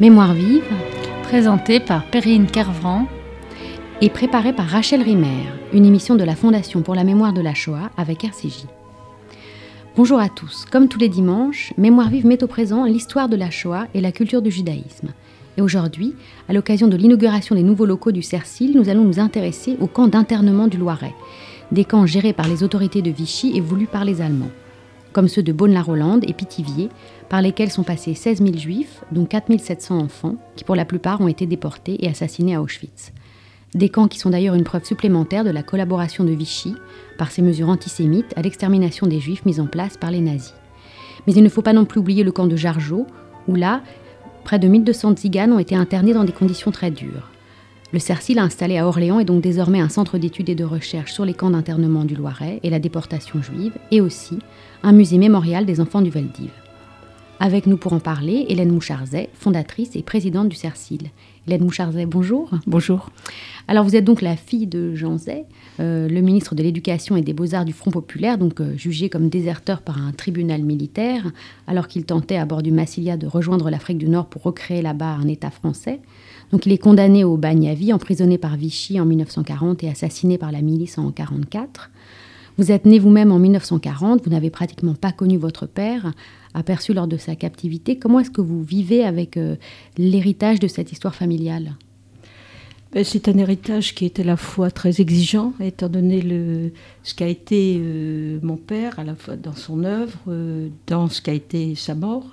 Mémoire vive, présentée par Perrine Kervran et préparée par Rachel Rimmer, une émission de la Fondation pour la mémoire de la Shoah avec RCJ. Bonjour à tous. Comme tous les dimanches, Mémoire vive met au présent l'histoire de la Shoah et la culture du judaïsme. Et aujourd'hui, à l'occasion de l'inauguration des nouveaux locaux du CERCIL, nous allons nous intéresser au camp d'internement du Loiret, des camps gérés par les autorités de Vichy et voulus par les Allemands, comme ceux de Beaune-la-Rolande et Pithiviers, par lesquels sont passés 16 000 juifs, dont 4 700 enfants, qui pour la plupart ont été déportés et assassinés à Auschwitz. Des camps qui sont d'ailleurs une preuve supplémentaire de la collaboration de Vichy, par ses mesures antisémites, à l'extermination des juifs mises en place par les nazis. Mais il ne faut pas non plus oublier le camp de Jargeau, où là, près de 1200 tziganes ont été internés dans des conditions très dures. Le CERCIL installé à Orléans est donc désormais un centre d'études et de recherche sur les camps d'internement du Loiret et la déportation juive, et aussi un musée mémorial des enfants du Veldiv. Avec nous pour en parler, Hélène Moucharzet, fondatrice et présidente du CERCIL. Hélène Moucharzet, bonjour. Bonjour. Alors vous êtes donc la fille de Jean Zay, le ministre de l'Éducation et des Beaux-Arts du Front populaire, donc jugé comme déserteur par un tribunal militaire, alors qu'il tentait à bord du Massilia de rejoindre l'Afrique du Nord pour recréer là-bas un État français. Donc il est condamné au bagne à vie, emprisonné par Vichy en 1940 et assassiné par la milice en 1944. Vous êtes né vous-même en 1940, vous n'avez pratiquement pas connu votre père, aperçu lors de sa captivité. Comment est-ce que vous vivez avec l'héritage de cette histoire familiale ? C'est un héritage qui est à la fois très exigeant, étant donné ce qu'a été mon père, à la fois dans son œuvre, dans ce qu'a été sa mort,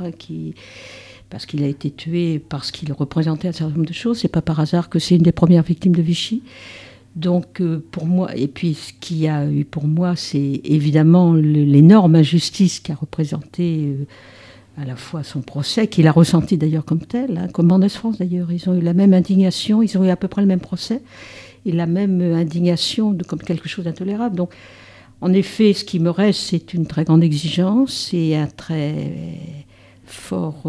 parce qu'il a été tué, parce qu'il représentait un certain nombre de choses. C'est pas par hasard que c'est une des premières victimes de Vichy. Donc pour moi, et puis ce qu'il y a eu pour moi, c'est évidemment l'énorme injustice qu'a représenté à la fois son procès, qu'il a ressenti d'ailleurs comme tel, comme Mendès France d'ailleurs. Ils ont eu la même indignation, ils ont eu à peu près le même procès, et la même indignation comme quelque chose d'intolérable. Donc en effet, ce qui me reste, c'est une très grande exigence et un très fort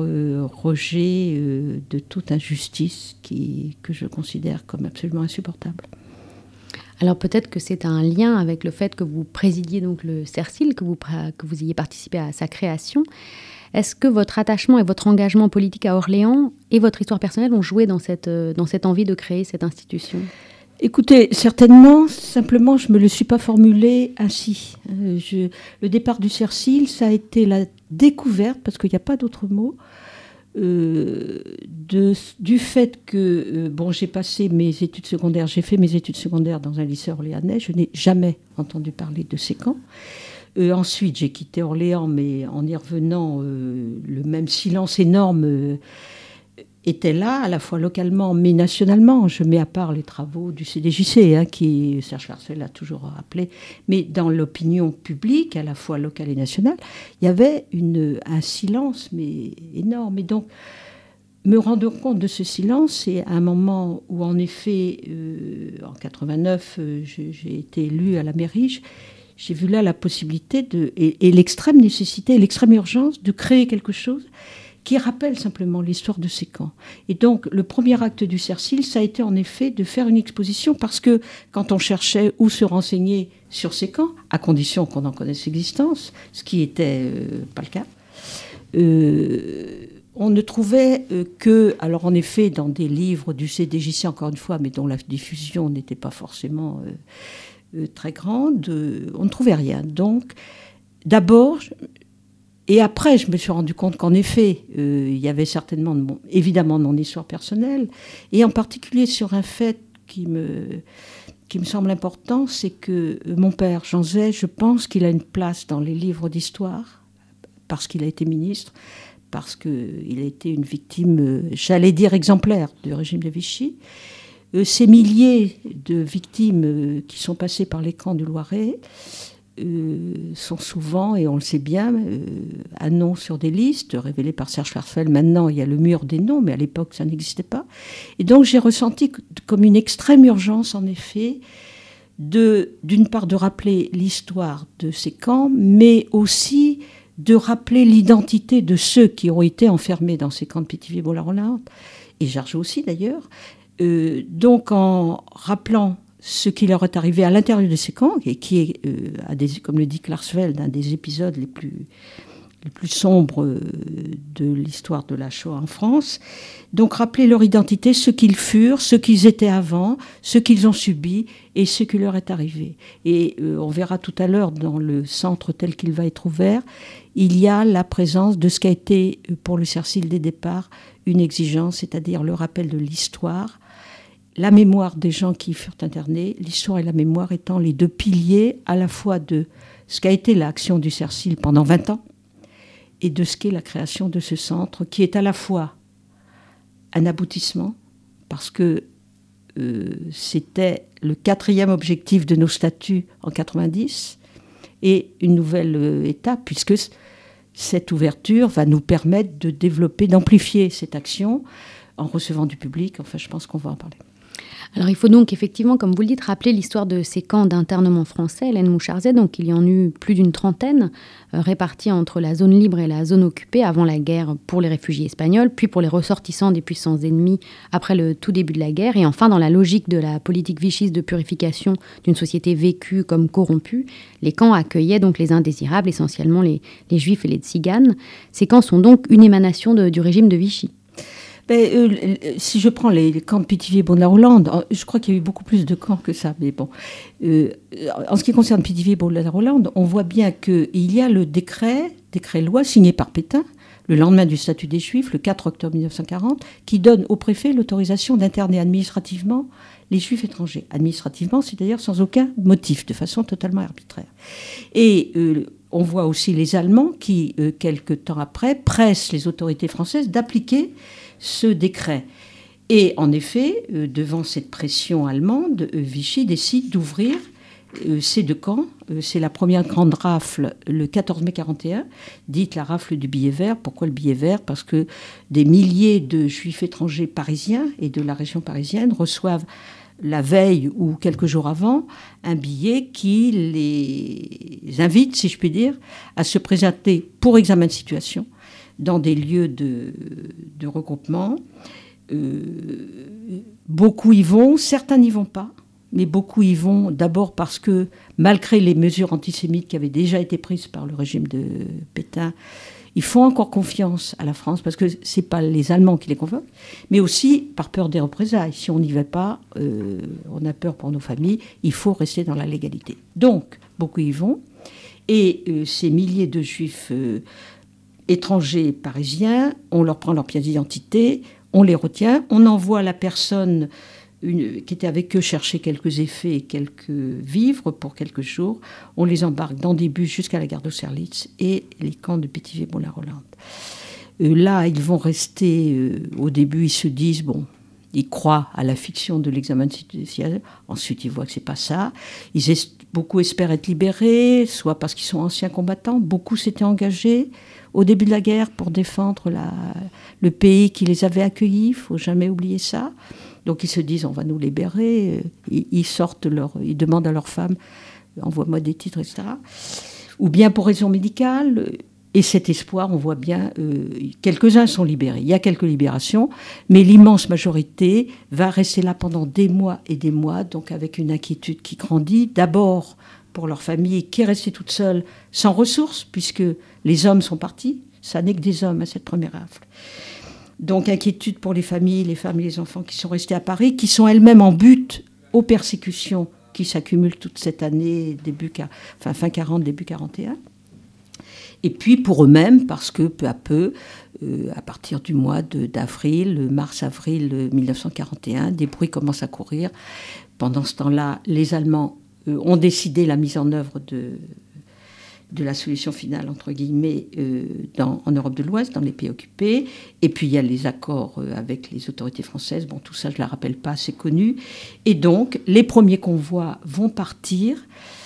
rejet de toute injustice que je considère comme absolument insupportable. Alors peut-être que c'est un lien avec le fait que vous présidiez donc le CERCIL, que vous ayez participé à sa création. Est-ce que votre attachement et votre engagement politique à Orléans et votre histoire personnelle ont joué dans cette envie de créer cette institution ? Écoutez, certainement, simplement je ne me le suis pas formulé ainsi. Le départ du CERCIL, ça a été la découverte, parce qu'il n'y a pas d'autre mot, du fait que j'ai fait mes études secondaires dans un lycée orléanais. Je n'ai jamais entendu parler de ces camps. Ensuite, j'ai quitté Orléans, mais en y revenant, le même silence énorme était là, à la fois localement, mais nationalement. Je mets à part les travaux du CDJC, qui Serge Schwarzfeld a toujours appelé, mais dans l'opinion publique, à la fois locale et nationale, il y avait un silence, mais énorme. Et donc, me rendre compte de ce silence, c'est un moment où, en effet, en 89, j'ai été élue à la mairie. J'ai vu là la possibilité et l'extrême nécessité, l'extrême urgence de créer quelque chose qui rappelle simplement l'histoire de ces camps. Et donc, le premier acte du CERCIL, ça a été en effet de faire une exposition, parce que quand on cherchait où se renseigner sur ces camps, à condition qu'on en connaisse l'existence, ce qui n'était pas le cas, on ne trouvait que, alors en effet, dans des livres du CDJC, encore une fois, mais dont la diffusion n'était pas forcément très grande, on ne trouvait rien. Donc, d'abord, et après, je me suis rendu compte qu'en effet, il y avait certainement, évidemment, de mon histoire personnelle, et en particulier sur un fait qui me semble important, c'est que mon père, Jean Zay, je pense qu'il a une place dans les livres d'histoire, parce qu'il a été ministre, parce qu'il a été une victime, j'allais dire exemplaire, du régime de Vichy. Ces milliers de victimes qui sont passées par les camps du Loiret sont souvent, et on le sait bien, un nom sur des listes révélées par Serge Schwarzfeld. Maintenant, il y a le mur des noms, mais à l'époque, ça n'existait pas. Et donc, j'ai ressenti comme une extrême urgence, en effet, d'une part de rappeler l'histoire de ces camps, mais aussi de rappeler l'identité de ceux qui ont été enfermés dans ces camps de Pithiviers, Beaune-la-Rolande, et Jargeau aussi d'ailleurs. Donc, en rappelant ce qui leur est arrivé à l'intérieur de ces camps, et qui est, comme le dit Klarsfeld, un des épisodes plus sombres de l'histoire de la Shoah en France. Donc rappeler leur identité, ce qu'ils furent, ce qu'ils étaient avant, ce qu'ils ont subi et ce qui leur est arrivé. Et on verra tout à l'heure dans le centre tel qu'il va être ouvert, il y a la présence de ce qui a été pour le CERCIL dès départ une exigence, c'est-à-dire le rappel de l'histoire, la mémoire des gens qui furent internés, l'histoire et la mémoire étant les deux piliers à la fois de ce qu'a été l'action du CERCIL pendant 20 ans et de ce qu'est la création de ce centre qui est à la fois un aboutissement parce que c'était le 4e objectif de nos statuts en 90 et une nouvelle étape puisque cette ouverture va nous permettre de développer, d'amplifier cette action en recevant du public. Enfin, je pense qu'on va en parler. Alors il faut donc effectivement, comme vous le dites, rappeler l'histoire de ces camps d'internement français, Hélène Moucharzet. Donc il y en eut plus d'une trentaine, répartis entre la zone libre et la zone occupée avant la guerre pour les réfugiés espagnols, puis pour les ressortissants des puissances ennemies après le tout début de la guerre, et enfin dans la logique de la politique vichiste de purification d'une société vécue comme corrompue, les camps accueillaient donc les indésirables, essentiellement les juifs et les tziganes. Ces camps sont donc une émanation du régime de Vichy. Si je prends les camps de Pithiviers, Bond-la-Rolande, je crois qu'il y a eu beaucoup plus de camps que ça. Mais bon, en ce qui concerne Pithiviers, Bond-la-Rolande, on voit bien qu'il y a le décret-loi signé par Pétain, le lendemain du statut des Juifs, le 4 octobre 1940, qui donne au préfet l'autorisation d'interner administrativement les Juifs étrangers. Administrativement, c'est-à-dire sans aucun motif, de façon totalement arbitraire. Et on voit aussi les Allemands qui, quelque temps après, pressent les autorités françaises d'appliquer ce décret. Et en effet, devant cette pression allemande, Vichy décide d'ouvrir ces deux camps. C'est la première grande rafle le 14 mai 1941, dite la rafle du billet vert. Pourquoi le billet vert ? Parce que des milliers de Juifs étrangers parisiens et de la région parisienne reçoivent la veille ou quelques jours avant un billet qui les invite, si je puis dire, à se présenter pour examen de situation dans des lieux de regroupement. Beaucoup y vont, certains n'y vont pas, mais beaucoup y vont d'abord parce que, malgré les mesures antisémites qui avaient déjà été prises par le régime de Pétain, ils font encore confiance à la France parce que ce n'est pas les Allemands qui les convoquent, mais aussi par peur des représailles. Si on n'y va pas, on a peur pour nos familles, il faut rester dans la légalité. Donc, beaucoup y vont, et ces milliers de Juifs étrangers parisiens, on leur prend leur pièce d'identité, on les retient, on envoie la personne qui était avec eux chercher quelques effets et quelques vivres pour quelques jours. On les embarque dans des bus jusqu'à la gare d'Austerlitz et les camps de Pithiviers, Bond-la-Rolande. Là, ils vont rester, au début, ils se disent, bon, ils croient à la fiction de l'examen de situation. Ensuite, ils voient que c'est pas ça. Beaucoup espèrent être libérés, soit parce qu'ils sont anciens combattants. Beaucoup s'étaient engagés au début de la guerre pour défendre le pays qui les avait accueillis. Il faut jamais oublier ça. Donc ils se disent, on va nous libérer. Ils ils demandent à leurs femmes, envoie-moi des titres, etc. Ou bien pour raison médicale. Et cet espoir, on voit bien, quelques-uns sont libérés. Il y a quelques libérations, mais l'immense majorité va rester là pendant des mois et des mois, donc avec une inquiétude qui grandit. D'abord pour leur famille qui est restée toute seule, sans ressources, puisque les hommes sont partis. Ça n'est que des hommes à cette première rafle. Donc inquiétude pour les familles, les femmes et les enfants qui sont restés à Paris, qui sont elles-mêmes en butte aux persécutions qui s'accumulent toute cette année, fin 40, début 41. Et puis pour eux-mêmes, parce que peu à peu, à partir du mois d'avril, mars-avril 1941, des bruits commencent à courir. Pendant ce temps-là, les Allemands ont décidé la mise en œuvre de la solution finale, entre guillemets, en Europe de l'Ouest, dans les pays occupés. Et puis il y a les accords avec les autorités françaises. Bon, tout ça, je ne la rappelle pas, c'est connu. Et donc, les premiers convois vont partir.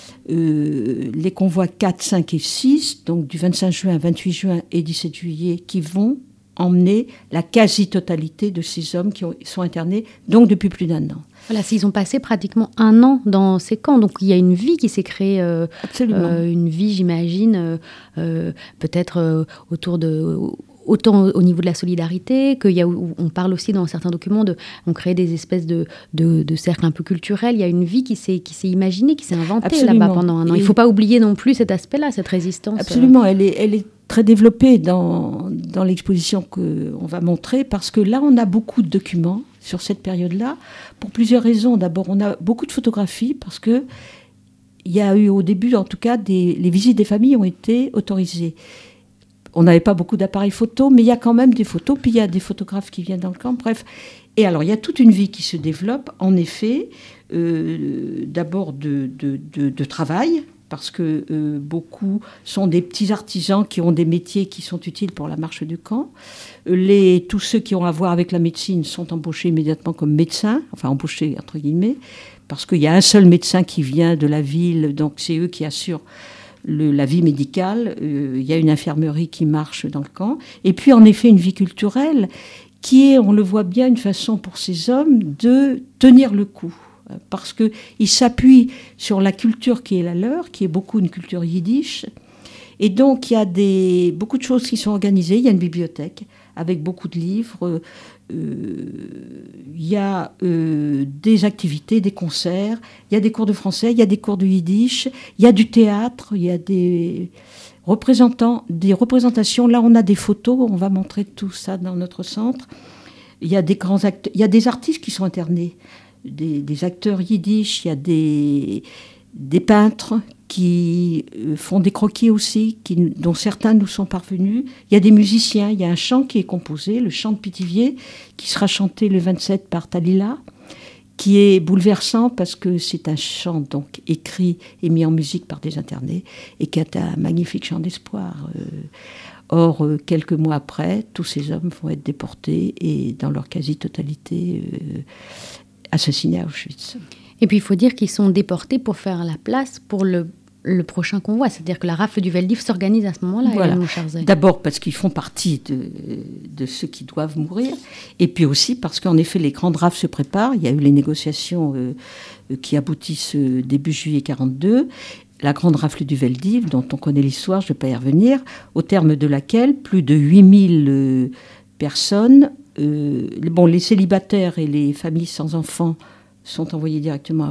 Les convois 4, 5 et 6, donc du 25 juin, 28 juin et 17 juillet, qui vont emmener la quasi-totalité de ces hommes qui sont internés, donc depuis plus d'1 an. Voilà, s'ils ont passé pratiquement 1 an dans ces camps, donc il y a une vie qui s'est créée, une vie, j'imagine, peut-être autour de... Autant au niveau de la solidarité, on parle aussi dans certains documents, on crée des espèces de cercles un peu culturels. Il y a une vie qui s'est imaginée, qui s'est inventée là-bas pendant 1 an. Il ne faut pas oublier non plus cet aspect-là, cette résistance. Absolument, elle est très développé dans l'exposition qu'on va montrer, parce que là, on a beaucoup de documents sur cette période-là, pour plusieurs raisons. D'abord, on a beaucoup de photographies, parce que il y a eu au début, en tout cas, les visites des familles ont été autorisées. On n'avait pas beaucoup d'appareils photo, mais il y a quand même des photos, puis il y a des photographes qui viennent dans le camp, bref. Et alors, il y a toute une vie qui se développe, en effet, d'abord de travail, parce que beaucoup sont des petits artisans qui ont des métiers qui sont utiles pour la marche du camp. Tous ceux qui ont à voir avec la médecine sont embauchés immédiatement comme médecins, enfin embauchés entre guillemets, parce qu'il y a un seul médecin qui vient de la ville, donc c'est eux qui assurent la vie médicale. Il y a une infirmerie qui marche dans le camp. Et puis en effet une vie culturelle qui est, on le voit bien, une façon pour ces hommes de tenir le coup. Parce qu'ils s'appuient sur la culture qui est la leur, qui est beaucoup une culture yiddish. Et donc, il y a beaucoup de choses qui sont organisées. Il y a une bibliothèque avec beaucoup de livres. Il y a des activités, des concerts. Il y a des cours de français, il y a des cours de yiddish. Il y a du théâtre, il y a des représentations. Là, on a des photos. On va montrer tout ça dans notre centre. Il y a des grands acteurs. Il y a des artistes qui sont internés. Des acteurs yiddish, il y a des peintres qui font des croquis aussi, dont certains nous sont parvenus. Il y a des musiciens, il y a un chant qui est composé, le chant de Pithiviers, qui sera chanté le 27 par Talila, qui est bouleversant parce que c'est un chant donc écrit et mis en musique par des internés et qui est un magnifique chant d'espoir. Or, quelques mois après, tous ces hommes vont être déportés et dans leur quasi-totalité assassinés à Auschwitz. Et puis il faut dire qu'ils sont déportés pour faire la place pour le prochain convoi. C'est-à-dire que la rafle du Veldiv s'organise à ce moment-là. Voilà. D'abord parce qu'ils font partie de ceux qui doivent mourir. Et puis aussi parce qu'en effet, les grandes rafles se préparent. Il y a eu les négociations qui aboutissent début juillet 1942. La grande rafle du Veldiv, dont on connaît l'histoire, je ne vais pas y revenir, au terme de laquelle plus de 8000 personnes... les célibataires et les familles sans enfants sont envoyés directement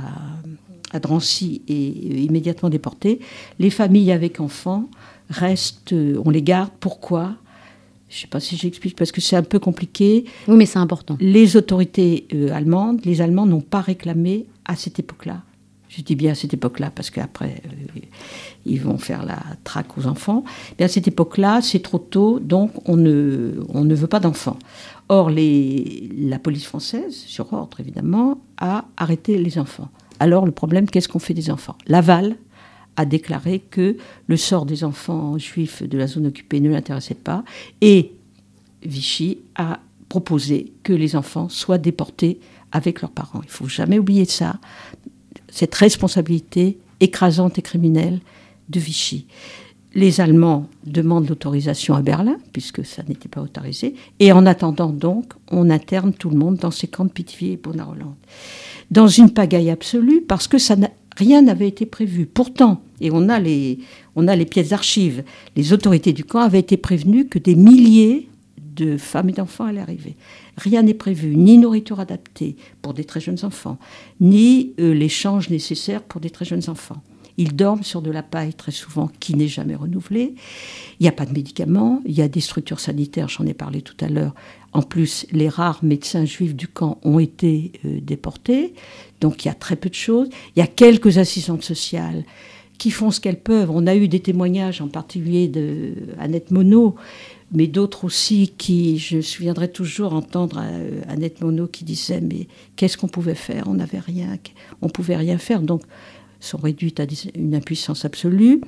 à Drancy et immédiatement déportés. Les familles avec enfants restent, on les garde. Pourquoi ? Je ne sais pas si j'explique, parce que c'est un peu compliqué. Oui, mais c'est important. Les autorités allemandes, les Allemands n'ont pas réclamé à cette époque-là. Je dis bien à cette époque-là, parce qu'après, ils vont faire la traque aux enfants. Mais à cette époque-là, c'est trop tôt, donc on ne veut pas d'enfants. Or, la police française, sur ordre évidemment, a arrêté les enfants. Alors, le problème, qu'est-ce qu'on fait des enfants ? Laval a déclaré que le sort des enfants juifs de la zone occupée ne l'intéressait pas. Et Vichy a proposé que les enfants soient déportés avec leurs parents. Il ne faut jamais oublier ça. Cette responsabilité écrasante et criminelle de Vichy. Les Allemands demandent l'autorisation à Berlin, puisque ça n'était pas autorisé, et en attendant donc, on interne tout le monde dans ces camps de Pithiviers et Beaune-la-Rolande. Dans une pagaille absolue, parce que rien n'avait été prévu. Pourtant, et on a les pièces d'archives, les autorités du camp avaient été prévenues que des milliers de femmes et d'enfants allaient arriver. Rien n'est prévu, ni nourriture adaptée pour des très jeunes enfants, ni l'échange nécessaire pour des très jeunes enfants. Ils dorment sur de la paille très souvent qui n'est jamais renouvelée. Il n'y a pas de médicaments, il y a des structures sanitaires, j'en ai parlé tout à l'heure. En plus, les rares médecins juifs du camp ont été déportés, donc il y a très peu de choses. Il y a quelques assistantes sociales qui font ce qu'elles peuvent. On a eu des témoignages, en particulier d'Annette Monod, mais d'autres aussi je me souviendrai toujours entendre Annette Monod qui disait « mais qu'est-ce qu'on pouvait faire ? On n'avait rien, on ne pouvait rien faire ». Donc, sont réduites à une impuissance absolue.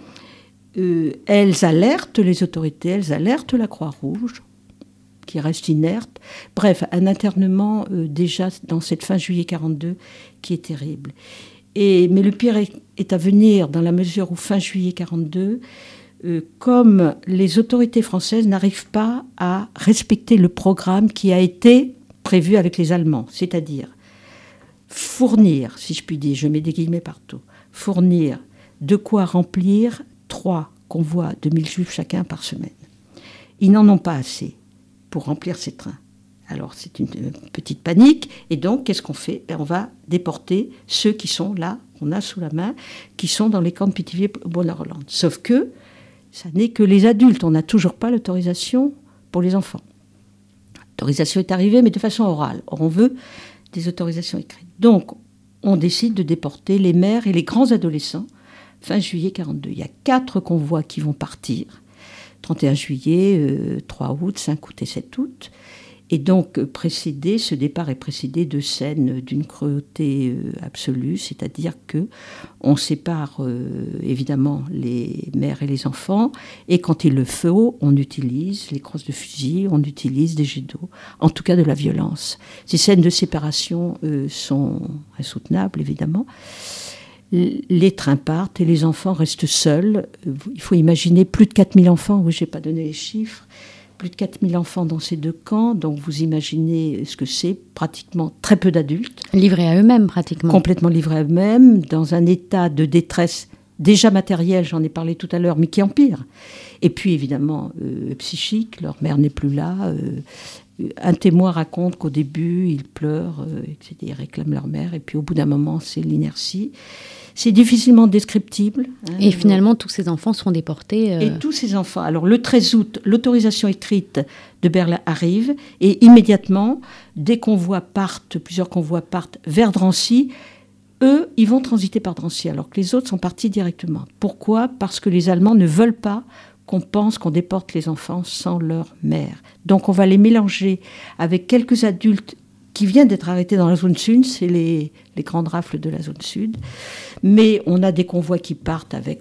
Elles alertent les autorités, elles alertent la Croix-Rouge, qui reste inerte. Bref, un internement déjà dans cette fin juillet 1942 qui est terrible. Mais le pire est à venir dans la mesure où fin juillet 1942, comme les autorités françaises n'arrivent pas à respecter le programme qui a été prévu avec les Allemands, c'est-à-dire fournir, si je puis dire, je mets des guillemets partout, fournir de quoi remplir 3 convois de 1000 juifs chacun par semaine. Ils n'en ont pas assez pour remplir ces trains. Alors c'est une petite panique, et donc qu'est-ce qu'on fait ? On va déporter ceux qui sont là, qu'on a sous la main, qui sont dans les camps de Pithiviers, Beaune-la-Rolande. Sauf que Ça n'est que les adultes. On n'a toujours pas l'autorisation pour les enfants. L'autorisation est arrivée, mais de façon orale. Or, on veut des autorisations écrites. Donc, on décide de déporter les mères et les grands adolescents fin juillet 42. Il y a 4 convois qui vont partir. 31 juillet, 3 août, 5 août et 7 août. Et donc, ce départ est précédé de scènes d'une cruauté absolue, c'est-à-dire qu'on sépare évidemment les mères et les enfants, et quand il le faut, on utilise les crosses de fusil, on utilise des jets d'eau, en tout cas de la violence. Ces scènes de séparation sont insoutenables, évidemment. Les trains partent et les enfants restent seuls. Il faut imaginer plus de 4000 enfants, oui, je n'ai pas donné les chiffres, plus de 4000 enfants dans ces 2 camps, donc vous imaginez ce que c'est, pratiquement très peu d'adultes. Livrés à eux-mêmes, pratiquement. Complètement livrés à eux-mêmes, dans un état de détresse déjà matérielle, j'en ai parlé tout à l'heure, mais qui empire. Et puis évidemment, psychique, leur mère n'est plus là. Un témoin raconte qu'au début, ils pleurent, etc., ils réclament leur mère, et puis au bout d'un moment, c'est l'inertie. C'est difficilement descriptible. Et finalement, tous ces enfants seront déportés. Et tous ces enfants. Alors, le 13 août, l'autorisation écrite de Berlin arrive. Et immédiatement, plusieurs convois partent vers Drancy. Eux, ils vont transiter par Drancy, alors que les autres sont partis directement. Pourquoi ? Parce que les Allemands ne veulent pas qu'on pense qu'on déporte les enfants sans leur mère. Donc, on va les mélanger avec quelques adultes qui viennent d'être arrêtés dans la zone sud, c'est les grandes rafles de la zone sud. Mais on a des convois qui partent avec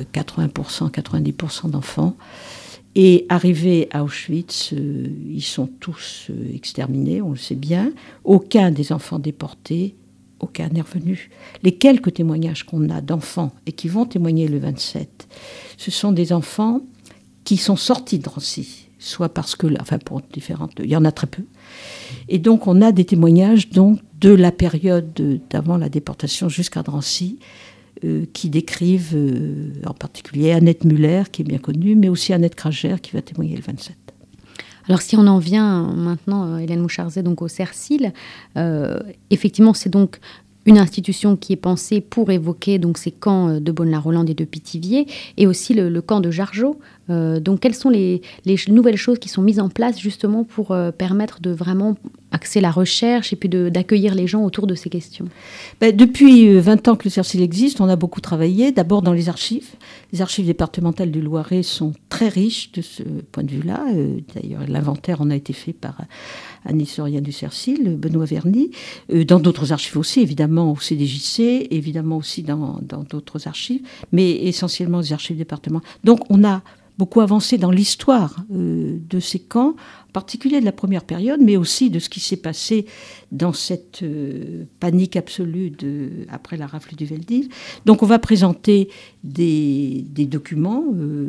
80%, 90% d'enfants. Et arrivés à Auschwitz, ils sont tous exterminés, on le sait bien. Aucun des enfants déportés, aucun n'est revenu. Les quelques témoignages qu'on a d'enfants et qui vont témoigner le 27, ce sont des enfants qui sont sortis de Drancy, soit parce que, pour différentes, il y en a très peu. Et donc, on a des témoignages donc, de la période d'avant la déportation jusqu'à Drancy, qui décrivent en particulier Annette Muller, qui est bien connue, mais aussi Annette Krager, qui va témoigner le 27. Alors, si on en vient maintenant, Hélène Moucharzet, donc au CERCIL, effectivement, c'est donc une institution qui est pensée pour évoquer donc, ces camps de Bonne-la-Rolande et de Pithiviers, et aussi le camp de Jargeau. Donc, quelles sont les nouvelles choses qui sont mises en place justement pour permettre de vraiment axer la recherche et puis d'accueillir les gens autour de ces questions ? Depuis 20 ans que le CERCIL existe, on a beaucoup travaillé, d'abord dans les archives. Les archives départementales du Loiret sont très riches de ce point de vue-là. D'ailleurs, l'inventaire en a été fait par un historien du CERCIL, Benoît Verny. Dans d'autres archives aussi, évidemment au CDJC, évidemment aussi dans d'autres archives, mais essentiellement les archives départementales. Donc, on a beaucoup avancé dans l'histoire de ces camps, en particulier de la première période, mais aussi de ce qui s'est passé dans cette panique absolue après la rafle du Veldiv. Donc on va présenter des documents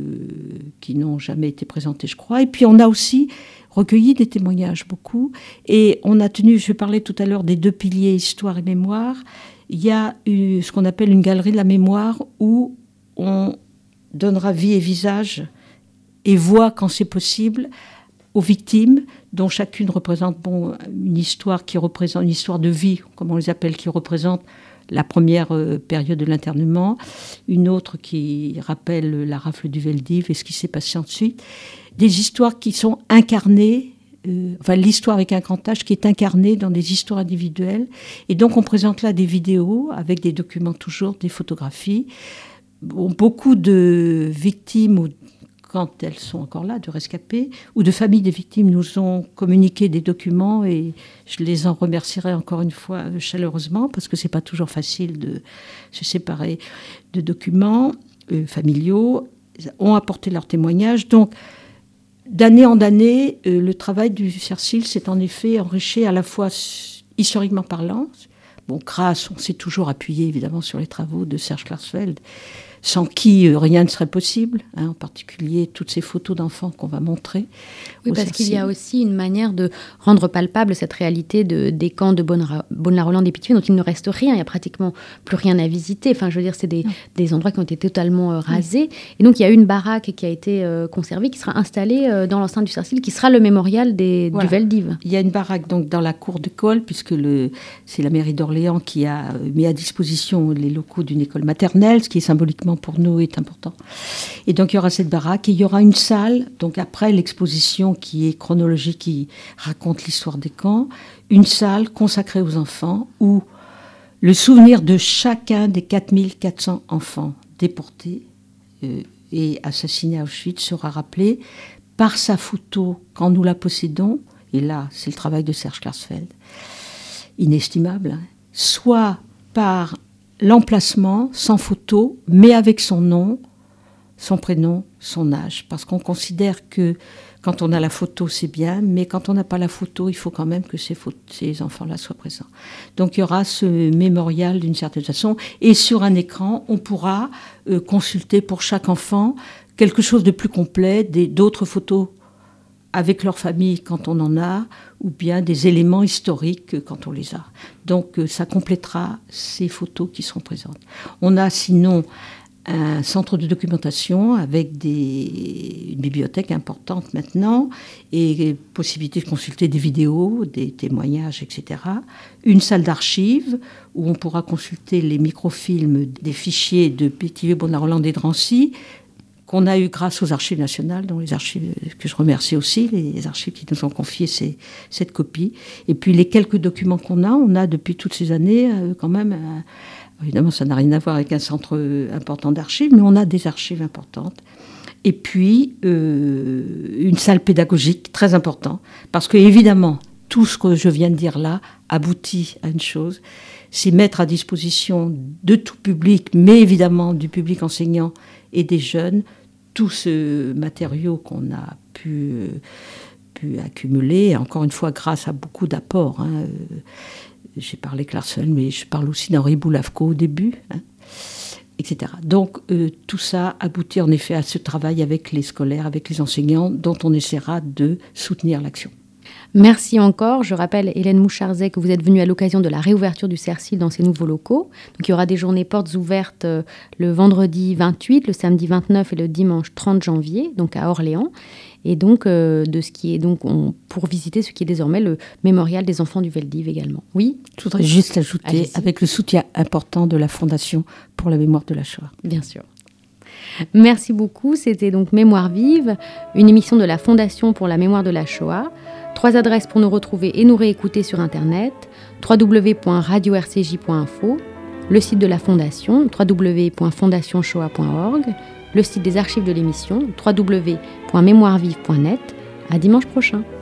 qui n'ont jamais été présentés, je crois. Et puis on a aussi recueilli des témoignages, beaucoup. Et on a tenu, je parlais tout à l'heure des 2 piliers, histoire et mémoire. Il y a ce qu'on appelle une galerie de la mémoire où on donnera vie et visage et voix, quand c'est possible, aux victimes, dont chacune représente une histoire une histoire de vie, comme on les appelle, qui représente la première période de l'internement, une autre qui rappelle la rafle du Veldiv et ce qui s'est passé ensuite. Des histoires qui sont incarnées, l'histoire avec un grand H qui est incarnée dans des histoires individuelles. Et donc on présente là des vidéos avec des documents toujours, des photographies. Beaucoup de victimes, quand elles sont encore là, de rescapés, ou de familles des victimes nous ont communiqué des documents et je les en remercierai encore une fois chaleureusement parce que c'est pas toujours facile de se séparer de documents familiaux, ont apporté leurs témoignages. Donc, d'année en année, le travail du CERCIL s'est en effet enrichi à la fois historiquement parlant. On s'est toujours appuyé évidemment sur les travaux de Serge Klarsfeld, sans qui rien ne serait possible, en particulier toutes ces photos d'enfants qu'on va montrer. Oui, parce qu'il y a aussi une manière de rendre palpable cette réalité des camps de Bonne-la-Rolande et Pithiviers dont il ne reste rien, il n'y a pratiquement plus rien à visiter. Enfin, je veux dire, c'est des endroits qui ont été totalement rasés. Et donc, il y a une baraque qui a été conservée, qui sera installée dans l'enceinte du CERCIL, qui sera le mémorial du Veldiv. Il y a une baraque donc, dans la cour d'école, puisque c'est la mairie d'Orléans qui a mis à disposition les locaux d'une école maternelle, ce qui est symboliquement symboliquement pour nous est important. Et donc il y aura cette baraque et il y aura une salle, donc après l'exposition qui est chronologique, qui raconte l'histoire des camps, une salle consacrée aux enfants où le souvenir de chacun des 4400 enfants déportés et assassinés à Auschwitz sera rappelé par sa photo quand nous la possédons, et là c'est le travail de Serge Klarsfeld, inestimable, hein, soit par l'emplacement sans photo, mais avec son nom, son prénom, son âge. Parce qu'on considère que quand on a la photo, c'est bien, mais quand on n'a pas la photo, il faut quand même que ces enfants-là soient présents. Donc il y aura ce mémorial d'une certaine façon. Et sur un écran, on pourra consulter pour chaque enfant quelque chose de plus complet, d'autres photos avec leur famille quand on en a, ou bien des éléments historiques quand on les a. Donc ça complétera ces photos qui seront présentes. On a sinon un centre de documentation avec une bibliothèque importante maintenant et possibilité de consulter des vidéos, des témoignages, etc. Une salle d'archives où on pourra consulter les microfilms des fichiers de Pithiviers, Bonar-Rolland et Drancy, qu'on a eu grâce aux archives nationales, dont les archives que je remercie aussi, les archives qui nous ont confié cette copie. Et puis les quelques documents qu'on a, on a depuis toutes ces années quand même, évidemment ça n'a rien à voir avec un centre important d'archives, mais on a des archives importantes. Et puis une salle pédagogique très importante, parce que évidemment tout ce que je viens de dire là aboutit à une chose, c'est mettre à disposition de tout public, mais évidemment du public enseignant et des jeunes, tout ce matériau qu'on a pu accumuler, encore une fois grâce à beaucoup d'apports. Hein. J'ai parlé Klarsfeld, mais je parle aussi d'Henri Boulavko au début, hein, etc. Donc tout ça aboutit en effet à ce travail avec les scolaires, avec les enseignants, dont on essaiera de soutenir l'action. Merci encore. Je rappelle, Hélène Moucharzet, que vous êtes venue à l'occasion de la réouverture du CERCIL dans ses nouveaux locaux. Donc, il y aura des journées portes ouvertes le vendredi 28, le samedi 29 et le dimanche 30 janvier, donc à Orléans. Et donc, pour visiter ce qui est désormais le mémorial des enfants du Veldiv également. Oui ? Je voudrais juste ajouter, allez-y, avec le soutien important de la Fondation pour la mémoire de la Shoah. Bien sûr. Merci beaucoup. C'était donc Mémoire vive, une émission de la Fondation pour la mémoire de la Shoah. 3 adresses pour nous retrouver et nous réécouter sur Internet: www.radio-rcj.info, le site de la Fondation, www.fondationshoah.org, le site des archives de l'émission, www.mémoirevive.net. À dimanche prochain.